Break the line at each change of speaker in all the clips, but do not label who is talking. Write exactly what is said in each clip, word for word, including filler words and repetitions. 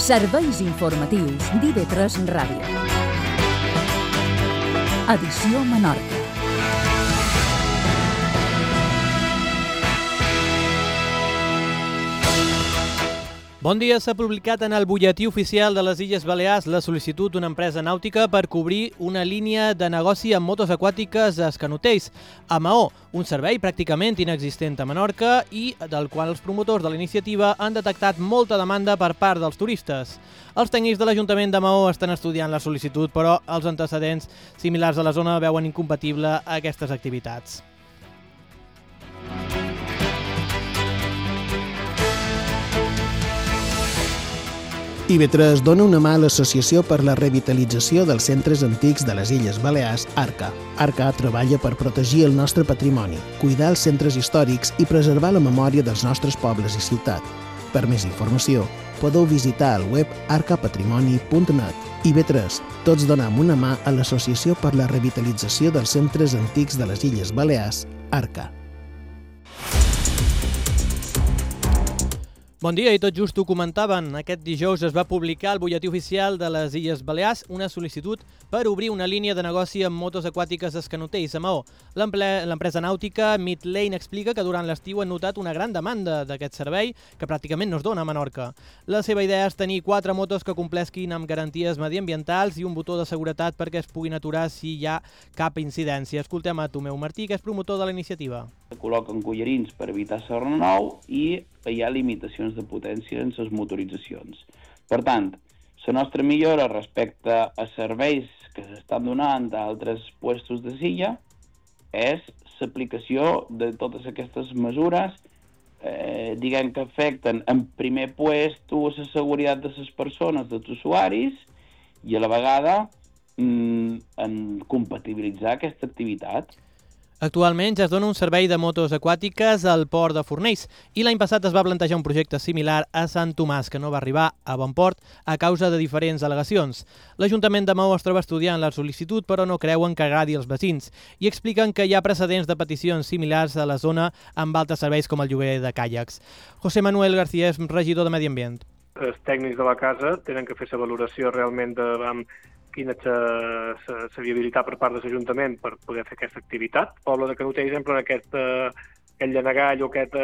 Serveis informatius d'I V tres Ràdio. Edició Menorca.
Bon dia. S'ha publicat en el butlletí oficial de les Illes Balears la sol·licitud d'una empresa nàutica per cobrir una línia de negoci amb motos aquàtiques a Escanotells, a Maó, un servei pràcticament inexistent a Menorca i del qual els promotors de la iniciativa han detectat molta demanda per part dels turistes. Els tècnics de l'Ajuntament de Maó estan estudiant la sol·licitud, però els antecedents similars a la zona veuen incompatible aquestes activitats.
I V tres dona una mà a l'Associació per la Revitalització dels Centres Antics de les Illes Balears, ARCA. ARCA treballa per protegir el nostre patrimoni, cuidar els centres històrics i preservar la memòria dels nostres pobles i ciutat. Per més informació, podeu visitar el web arca patrimoni punt net. I V tres, tots donem una mà a l'Associació per la Revitalització dels Centres Antics de les Illes Balears, ARCA.
Bon dia, i tot just ho comentaven. Aquest dijous es va publicar al butlletí oficial de les Illes Balears una sol·licitud per obrir una línia de negoci amb motos aquàtiques a Escanotells, a Maó. L'empresa nàutica Midlane explica que durant l'estiu han notat una gran demanda d'aquest servei que pràcticament no es dona a Menorca. La seva idea és tenir quatre motos que complesquin amb garanties mediambientals i un botó de seguretat perquè es puguin aturar si hi ha cap incidència. Escoltem a Tomeu Martí, que és promotor de la iniciativa.
Col·loquen collarins per evitar serrenou i hi ha limitacions de potència en les motoritzacions. Per tant, la nostra millora respecte a serveis que s'estan donant d'altres puestos de silla és l'aplicació de totes aquestes mesures eh, diguem que afecten en primer puesto la seguretat de les persones, dels usuaris, i a la vegada mm, en compatibilitzar aquesta activitat.
Actualment ja es dona un servei de motos aquàtiques al port de Fornells i l'any passat es va plantejar un projecte similar a Sant Tomàs, que no va arribar a bon port a causa de diferents al·legacions. L'Ajuntament de Maó es troba estudiant la sol·licitud, però no creuen que agradi als veïns i expliquen que hi ha precedents de peticions similars a la zona amb altres serveis com el lloguer de caiacs. José Manuel García és regidor de Medi Ambient.
Els tècnics de la casa tenen que fer la valoració realment de quina és la viabilitat per part de l'Ajuntament per poder fer aquesta activitat. El poble de Canutell, exemple, en aquest, aquest llanegall o aquest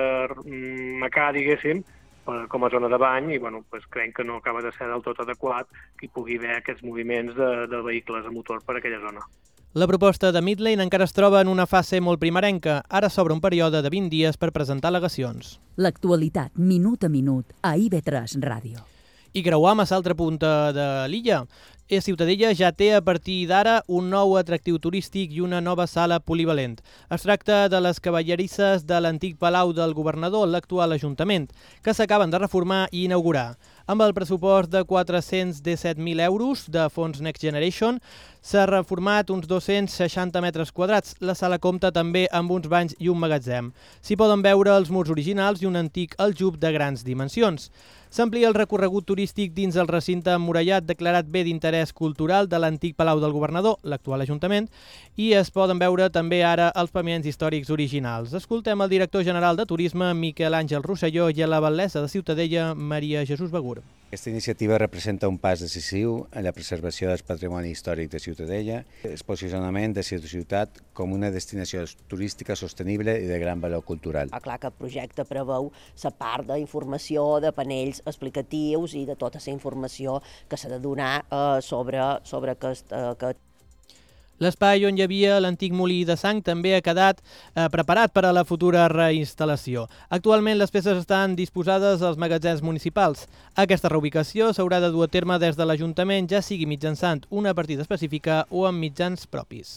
macà, diguéssim, com a zona de bany, i bueno, pues, creiem que no acaba de ser del tot adequat que hi pugui haver aquests moviments de, de vehicles a motor per aquella zona.
La proposta de Midlane encara es troba en una fase molt primerenca. Ara s'obre un període de vint dies per presentar al·legacions.
L'actualitat, minut a minut, a I V tres Ràdio.
I creuam a l'altra punta de l'illa. A Ciutadella ja té a partir d'ara un nou atractiu turístic i una nova sala polivalent. Es tracta de les cavallerisses de l'antic Palau del Governador, l'actual Ajuntament, que s'acaben de reformar i inaugurar. Amb el pressupost de quatre-cents disset mil euros de fons Next Generation, s'ha reformat uns dos-cents seixanta metres quadrats. La sala compta també amb uns banys i un magatzem. S'hi poden veure els murs originals i un antic aljub de grans dimensions. S'amplia el recorregut turístic dins el recinte emmurallat declarat bé d'interès cultural de l'antic Palau del Governador, l'actual Ajuntament, i es poden veure també ara els paviments històrics originals. Escoltem el director general de Turisme, Miquel Àngel Rosselló, i a la batllessa de Ciutadella, Maria Jesús Begur.
Aquesta iniciativa representa un pas decisiu en la preservació del patrimoni històric de Ciutadella, el posicionament de la ciutat com una destinació turística sostenible i de gran valor cultural.
Ah, clar que el projecte preveu la part d'informació, de panells explicatius i de tota la informació que s'ha de donar eh, sobre, sobre aquest, eh, aquest
L'espai on hi havia l'antic molí de sang també ha quedat eh, preparat per a la futura reinstal·lació. Actualment les peces estan disposades als magatzems municipals. Aquesta reubicació s'haurà de dur a terme des de l'Ajuntament, ja sigui mitjançant una partida específica o amb mitjans propis.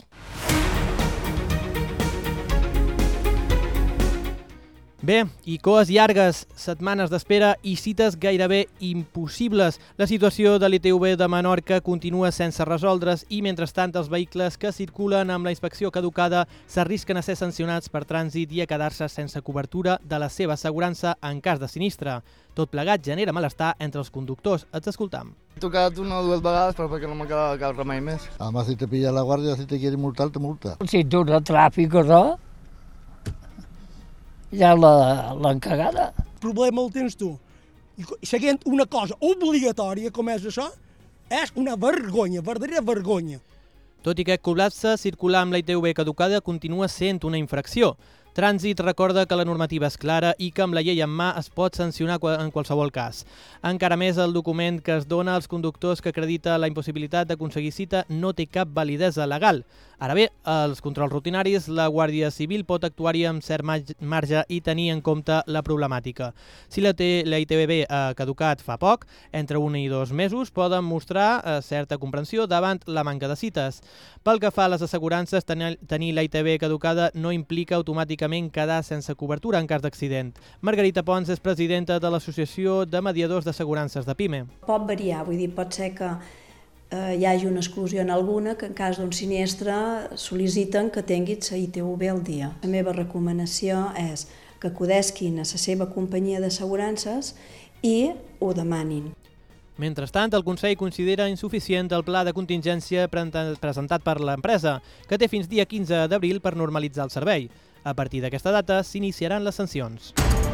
Bé, i coes llargues, setmanes d'espera i cites gairebé impossibles. La situació de l'I T V de Menorca continua sense resoldre's i, mentrestant, els vehicles que circulen amb la inspecció caducada s'arrisquen a ser sancionats per trànsit i a quedar-se sense cobertura de la seva assegurança en cas de sinistre. Tot plegat genera malestar entre els conductors. Els escoltam.
He tocat una o dues vegades però perquè no me quedava cap remei més.
Además, si te pilla la guardia, si te quiere multar, te multa.
Si tu no tràfic, no? Ja l'han cagada.
El problema el tens tu. i seguint una cosa obligatòria com és això, és una vergonya, verdadera vergonya.
Tot i que aquest col·lapse, circular amb la I T V caducada continua sent una infracció. Trànsit recorda que la normativa és clara i que amb la llei en mà es pot sancionar en qualsevol cas. Encara més, el document que es dona als conductors que acredita la impossibilitat d'aconseguir cita no té cap validesa legal. Ara bé, als controls rutinaris, la Guàrdia Civil pot actuar-hi amb cert marge i tenir en compte la problemàtica. Si la I T V ha caducat fa poc, entre un i dos mesos, poden mostrar certa comprensió davant la manca de cites. Pel que fa a les assegurances, tenir la I T V caducada no implica automàticament quedar sense cobertura en cas d'accident. Margarita Pons és presidenta de l'Associació de Mediadors d'Assegurances de PIME.
Pot variar, vull dir, pot ser que hi hagi una exclusió en alguna que en cas d'un sinistre sol·liciten que tinguis la I T V al dia. La meva recomanació és que acudesquin a la seva companyia d'assegurances i ho demanin.
Mentrestant, el Consell considera insuficient el pla de contingència presentat per l'empresa, que té fins dia quinze d'abril per normalitzar el servei. A partir d'aquesta data s'iniciaran les sancions.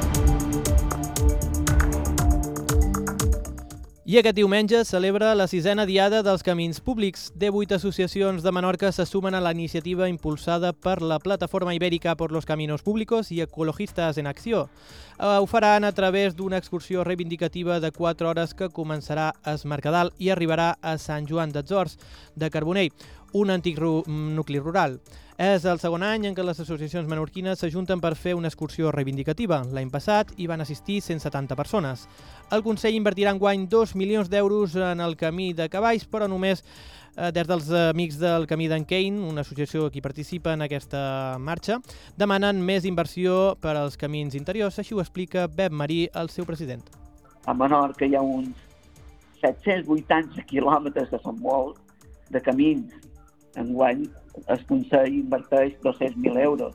I aquest diumenge celebra la sisena diada dels Camins Públics. divuit associacions de Menorca se sumen a la iniciativa impulsada per la Plataforma Ibèrica por los Caminos Públicos i Ecologistes en Acció. Ho faran a través d'una excursió reivindicativa de quatre hores que començarà a Es Mercadal i arribarà a Sant Joan d'Atzors de Carbonell, un antic nucli rural. És el segon any en què les associacions menorquines s'ajunten per fer una excursió reivindicativa. L'any passat hi van assistir cent setanta persones. El Consell invertirà enguany dos milions d'euros en el Camí de Cavalls, però només des dels Amics del Camí d'en Kein, una associació que participa en aquesta marxa, demanen més inversió per als camins interiors. Així ho explica Pep Marí, el seu president.
A Menorca hi ha uns set-cents vuitanta quilòmetres, que són molts, de camins. Enguany el Consell inverteix dos-cents mil euros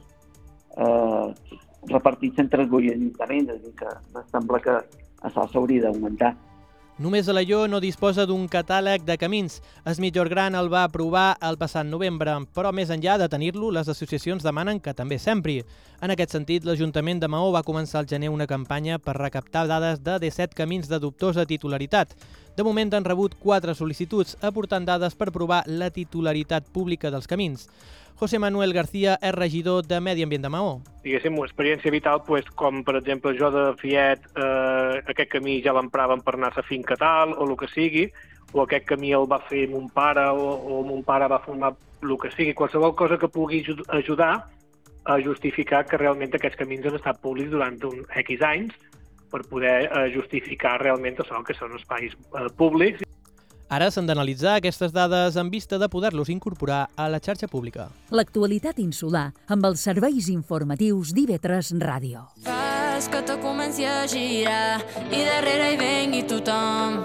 eh, repartits entre els vuit ajuntaments, és a dir, que sembla que això s'hauria d'augmentar.
Només Alaior no disposa d'un catàleg de camins. Es Migjorn el va aprovar el passat novembre, però més enllà de tenir-lo, les associacions demanen que també s'empri. En aquest sentit, l'Ajuntament de Maó va començar al gener una campanya per recaptar dades de disset camins de dubtosa titularitat. De moment han rebut quatre sol·licituds, aportant dades per provar la titularitat pública dels camins. José Manuel García és regidor de Medi Ambient de Maó.
Diguéssim, una experiència vital, pues, com per exemple jo de Fiet, eh, aquest camí ja l'empraven per anar a la finca tal, o el que sigui, o aquest camí el va fer mon pare, o, o mon pare va formar el que sigui, qualsevol cosa que pugui ajudar a justificar que realment aquests camins han estat públics durant un X anys, per poder eh, justificar realment això, que són espais eh, públics.
Ara s'han d'analitzar aquestes dades en vista de poder-los incorporar a la xarxa pública.
L'actualitat insular amb els serveis informatius d'I V tres Ràdio.
Fas que te comenci a girar i darrere hi vengui tothom.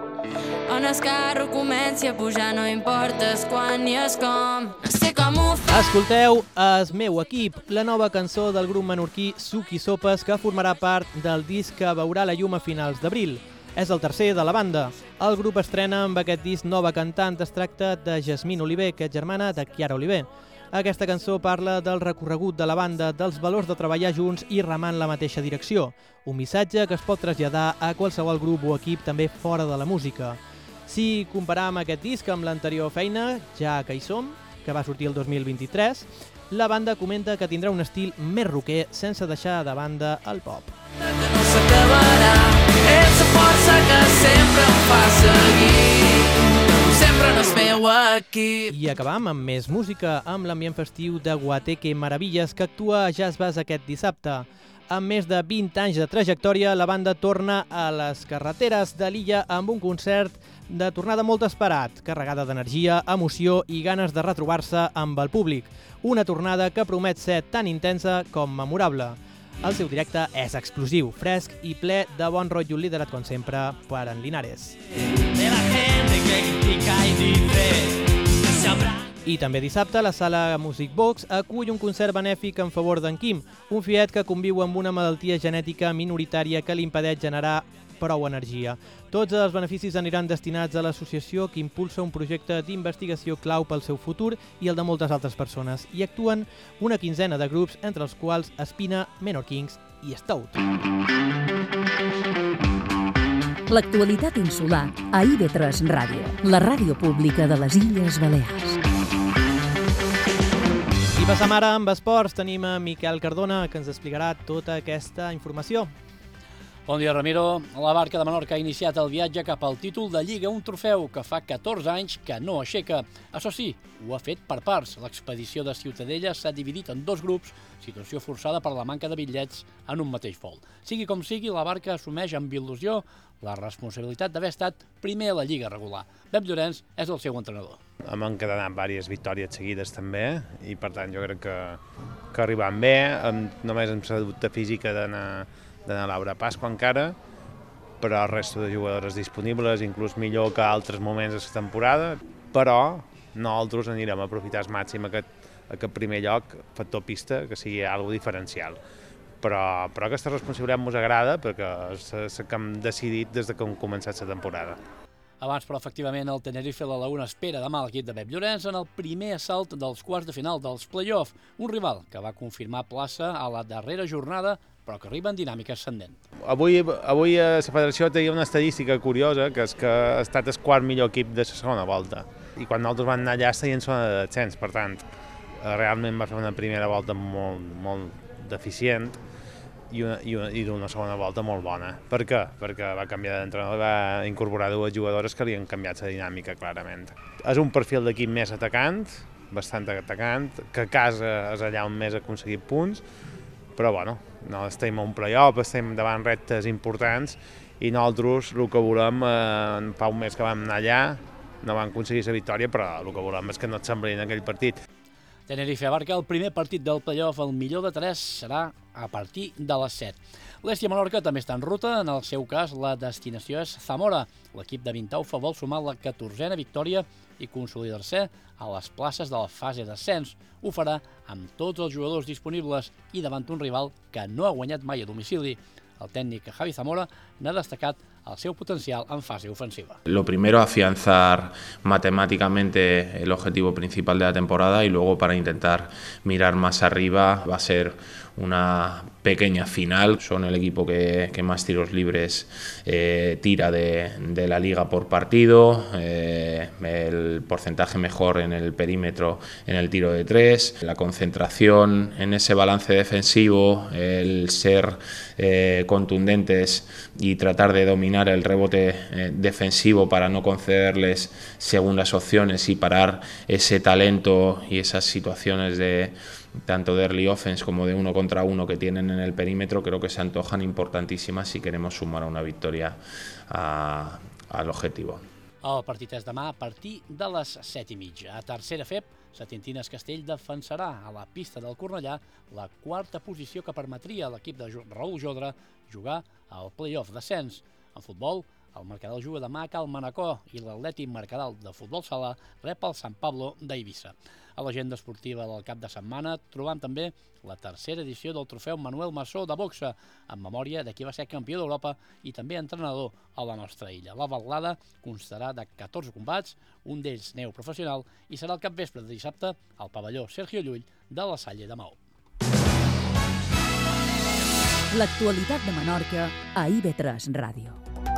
On el carro comenci a pujar, no importa quan ni és com. No sé com ho fa.
Escolteu El meu equip, la nova cançó del grup menorquí Suc i Sopes, que formarà part del disc que veurà la llum a finals d'abril. És el tercer de la banda. El grup estrena amb aquest disc nova cantant. Es tracta de Jasmine Oliver, que és germana de Chiara Oliver. Aquesta cançó parla del recorregut de la banda, dels valors de treballar junts i remar en la mateixa direcció. Un missatge que es pot traslladar a qualsevol grup o equip també fora de la música. Si comparam aquest disc amb l'anterior feina, Ja que hi som, que va sortir el dos mil vint-i-tres, la banda comenta que tindrà un estil més rocker sense deixar de banda el pop.
No s'acabarà, ets la força que sempre em fa seguir, sempre en el meu equip.
I acabam amb més música, amb l'ambient festiu de Guateque Maravilles, que actua a Jazz Bass aquest dissabte. Amb més de vint anys de trajectòria, la banda torna a les carreteres de l'illa amb un concert de tornada molt esperat, carregada d'energia, emoció i ganes de retrobar-se amb el públic. Una tornada que promet ser tan intensa com memorable. El seu directe és explosiu, fresc i ple de bon rotllo, liderat com sempre per en Linares.
De la gente que critica y dice que se habrá.
I també dissabte la sala Music Box acull un concert benèfic en favor d'en Quim, un fiet que conviu amb una malaltia genètica minoritària que li impedeix generar prou energia. Tots els beneficis aniran destinats a l'associació que impulsa un projecte d'investigació clau pel seu futur i el de moltes altres persones. Hi actuen una quinzena de grups, entre els quals Espina, Menor Kings i Stout.
L'actualitat insular a I V tres Ràdio, la ràdio pública de les Illes Balears.
I passam ara amb esports. Tenim a Miquel Cardona, que ens explicarà tota aquesta informació.
Bon dia, Ramiro. La Barca de Menorca ha iniciat el viatge cap al títol de Lliga, un trofeu que fa catorze anys que no aixeca. Això sí, ho ha fet per parts. L'expedició de Ciutadella s'ha dividit en dos grups, situació forçada per la manca de bitllets en un mateix vol. Sigui com sigui, la Barca assumeix amb il·lusió la responsabilitat d'haver estat primer a la Lliga regular. Pep Llorenç és el seu entrenador.
Hem encadenat diverses victòries seguides també i per tant jo crec que, que arribant bé, només hem sabut de física d'anar d'anar a Laura Pasqua encara, però el resto de jugadores disponibles, inclús millor que altres moments de la temporada, però nosaltres anirem a aprofitar al màxim aquest, aquest primer lloc, factor pista, que sigui alguna diferencial. Però, però aquesta responsabilitat ens agrada perquè és la que hem decidit des que hem començat la temporada.
Abans, però, efectivament, el Tenerife a la una espera demà l'equip de Pep Llorenç en el primer assalt dels quarts de final dels play-off, un rival que va confirmar plaça a la darrera jornada, però que arriba en dinàmica ascendent.
Avui, avui a la federació tenia una estadística curiosa, que és que ha estat el quart millor equip de la segona volta. I quan nosaltres vam anar allà estaven en zona de descens, per tant, realment va fer una primera volta molt, molt deficient i una, i una, i una segona volta molt bona. Per què? Perquè va canviar d'entrenador, va incorporar dues jugadores que li han canviat la dinàmica clarament. És un perfil d'equip més atacant, bastant atacant, que a casa és allà on més ha aconseguit punts, però bueno, no estem a un play-off, estem davant reptes importants i nosaltres el que volem, eh, fa un mes que vam anar allà, no vam aconseguir la victòria, però el que volem és que no et sembli en aquell partit.
Tenerife Barca, el primer partit del play-off, el millor de tres, serà a partir de les set. L'Estia Menorca també està en ruta, en el seu cas la destinació és Zamora. L'equip de Vintaufa vol sumar la catorzena victòria i consolidar-se a les places de la fase d'ascens. Ho farà amb tots els jugadors disponibles i davant un rival que no ha guanyat mai a domicili. El tècnic Javi Zamora n'ha destacat el seu potencial en fase ofensiva.
Lo primero, afianzar matemáticamente el objetivo principal de la temporada y luego para intentar mirar más arriba va a ser una pequeña final. Son el equipo que, que más tiros libres eh, tira de, de la liga por partido, eh, el porcentaje mejor en el perímetro en el tiro de tres, la concentración en ese balance defensivo, el ser eh, contundentes y tratar de dominar el rebote eh, defensivo para no concederles segundas opciones y parar ese talento y esas situaciones de tanto de early offense como de uno contra uno que tienen en el perímetro, creo que se antojan importantíssimes si queremos sumar a una victòria a, al objetivo.
El partit és demà a partir de les set i mitja. A tercera F E P, Setintines Castell defensarà a la pista del Cornellà la quarta posició que permetria a l'equip de Raül Jodra jugar al play-off d'ascens. En futbol, el Mercadal juga demà a Cal Manacor i l'Atlètic Mercadal de futbol sala rep el Sant Pablo d'Eivissa. A l'agenda esportiva del cap de setmana trobam també la tercera edició del trofeu Manuel Massó de boxa, en memòria de qui va ser campió d'Europa i també entrenador a la nostra illa. La balada constarà de catorze combats, un d'ells neu professional, i serà el capvespre de dissabte al pavelló Sergio Llull de la Salle de Maó.
L'actualitat de Menorca a I V tres Ràdio.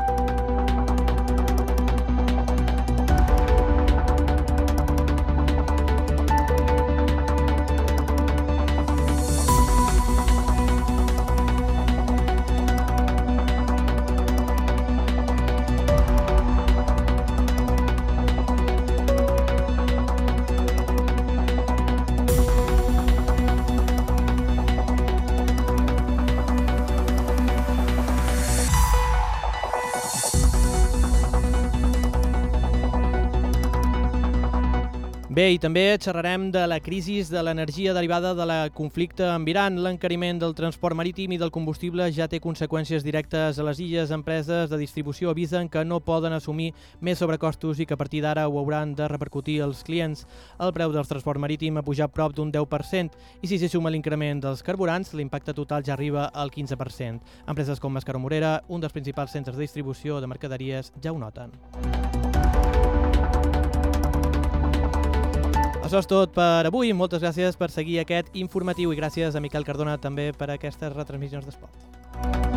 Bé, i també xerrarem de la crisi de l'energia derivada del conflicte amb Iran. L'encariment del transport marítim i del combustible ja té conseqüències directes a les illes. Empreses de distribució avisen que no poden assumir més sobrecostos i que a partir d'ara ho hauran de repercutir als clients. El preu del transport marítim ha pujat prop d'un deu per cent i si s'hi suma l'increment dels carburants, l'impacte total ja arriba al quinze per cent. Empreses com Mascaró Morera, un dels principals centres de distribució de mercaderies, ja ho noten. Això és tot per avui. Moltes gràcies per seguir aquest informatiu i gràcies a Miquel Cardona també per aquestes retransmissions d'esport.